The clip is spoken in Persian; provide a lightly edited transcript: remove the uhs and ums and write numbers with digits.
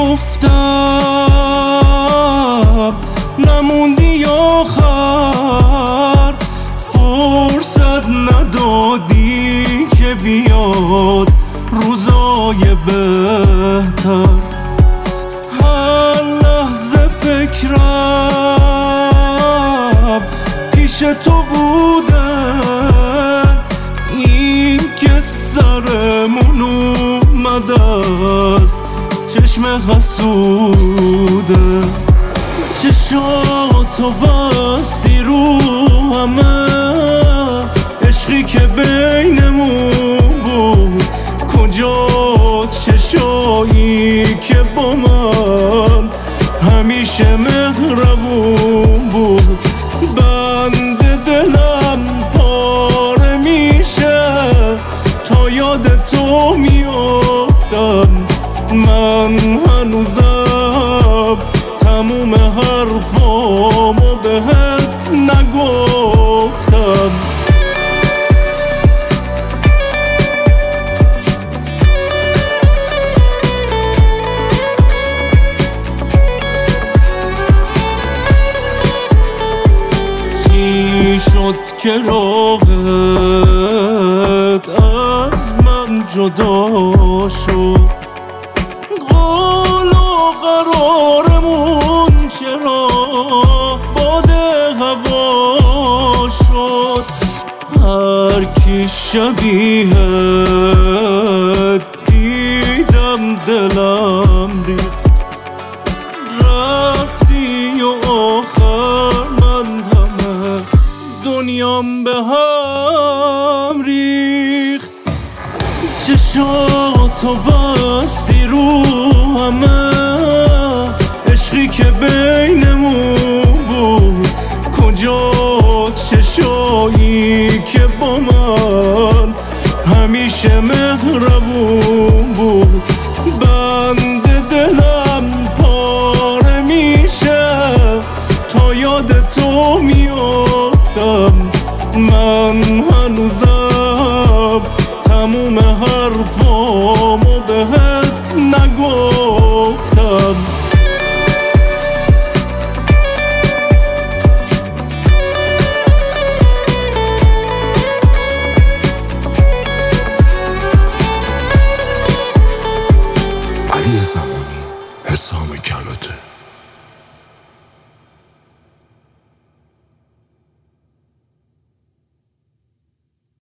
گفتم نموندی آخر، فرصت ندادی که بیاد روزای بهتر. هر لحظه فکرم پیش تو بودن، این که سرمون اومد از چشم حسوده. چشاتو بستی رو همه، عشقی که بینمون بود کجاست؟ چشایی که با من همیشه مهربون بود. بند دلم پاره میشه تا یاد تو میافتم. من هنوزم تموم حرفامو بهت نگفتم. چی شد که راهت از من جدا شد؟ قول و قرارمون چرا باد هوا شد؟ هر کی شبیهت دیدم دلم ریخت. رفتی و آخر من همه دنیام به هم ریخت. چشاتو بستی رو همه، عشقی که بینمون بود کجاست؟ چشایی که با من همیشه مهربون بود.